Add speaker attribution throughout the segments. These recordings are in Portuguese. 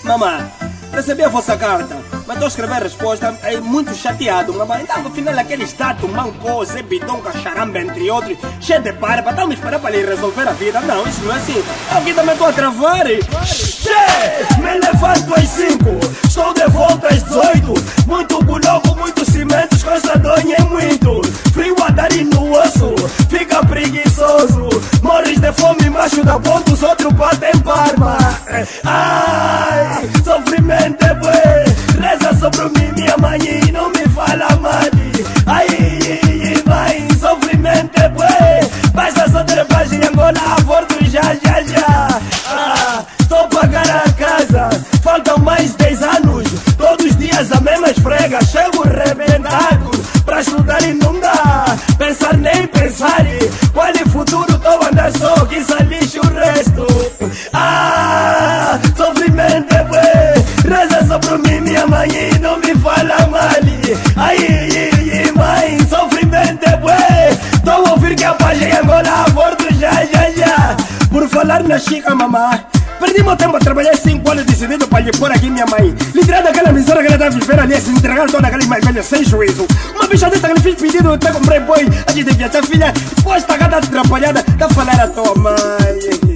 Speaker 1: Mamãe, recebi a vossa carta, mas estou a escrever a resposta, é muito chateado, mamãe. Então, afinal, aquele status, mancou, Zé Bidon, Cacharamba, entre outros, cheio de para me esperar para lhe resolver a vida. Não, isso não é assim. Eu aqui também estou a travar. Che, me levanto às 5, estou de volta às 18. Muito buloco, muito cimento, costa donha é muito. Frio a dar no osso, fica preguiçoso. Morres de fome embaixo da ponta, os outros batem palma. Ai, sofrimento é bué. Reza sobre mim, minha mãe, e não me fala mal. Ai, mãe, sofrimento é bué. Basta só trepagem em Angola, aborto já. Estou pagar a casa, faltam mais 10 anos. Todos os dias a mesma esfrega, chego rebentado. Pra estudar e não dá, pensar nem pensar. Qual é o futuro, tô andar só, que se lixe o resto. Sofrimento é bué. Reza sobre mim, minha mãe, e não me fala mal. Ai, mãe, sofrimento é bué. Tô a ouvir que a paz em Angola, aborto já. Por falar na Chica, mamãe, perdi meu tempo a trabalhar 5 anos decidido para lhe pôr aqui minha mãe. Liderada daquela mistura que ela está a viver ali, a se entregar toda aquela mais velha sem juízo. Uma bicha dessa que lhe fiz pedido, eu até comprei boi. Antes de viajar, filha, depois está gata atrapalhada, tá a falar a tua mãe.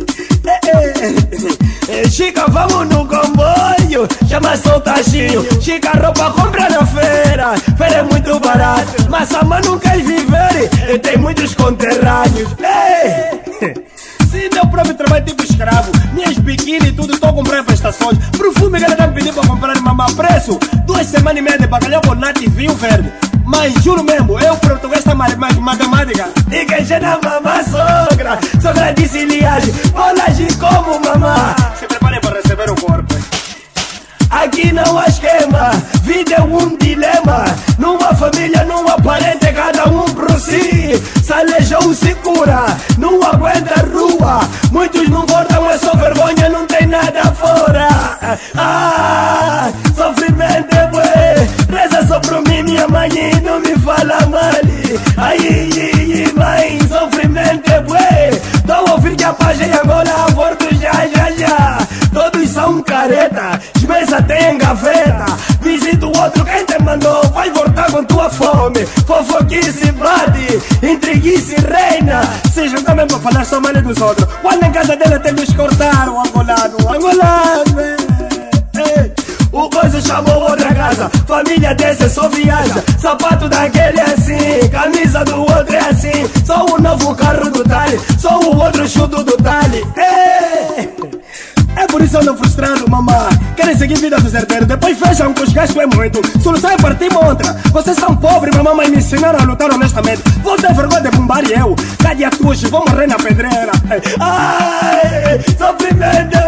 Speaker 1: Chica, vamos no comboio, chama só o taxinho. Chica, roupa compra na feira, feira é muito barato. Mas a mãe não quer viver, e tem muitos conterrâneos. Se deu próprio trabalho tipo escravo, minhas biquíni e tudo, estou a comprar prestações. Perfume que ela tá me pedindo para comprar, mamá, preço 2 semanas e meia de bacalhau com nata e vinho verde. Mas juro mesmo, eu português tá matemática. E quem já na mamá sogra de ciliagem, bolagem como mamá. Se preparem para receber o corpo. Aqui não há esquema, vida é um dilema. Numa família, numa parente, cada um por si. Se aleijou, se cura, não aguenta a rua. Muitos não voltam, é só vergonha, não tem nada fora. Sofrimento é bué. Reza só por mim, minha mãe, e não me fala mal. Ai, mãe, sofrimento é bué. Tô a ouvir que a paz em Angola, aborto já. Todos são careta, esmesa tem gaveta. Visita o outro, quem te mandou, vai voltar com tua fome. Fofoquice bate, intriguice reina. Se juntam mesmo para falar só mal dos outros. Quando em casa dela tem que cortar o angolano. O coisa chamou outra casa, família desse só viaja. Sapato daquele é assim, camisa do outro é assim. Só o novo carro do Tali, só o outro chuto do Tali. É por isso eu ando frustrado, mamãe. Querem seguir vida do certeiro, depois fecham que os gastos é muito. Solução é partir montra. Vocês são pobres, mas mamãe me ensinaram a lutar honestamente. Vou ter vergonha de bombar e eu. Cadê a tuxa? Vou morrer na pedreira. Ai, sofrimento.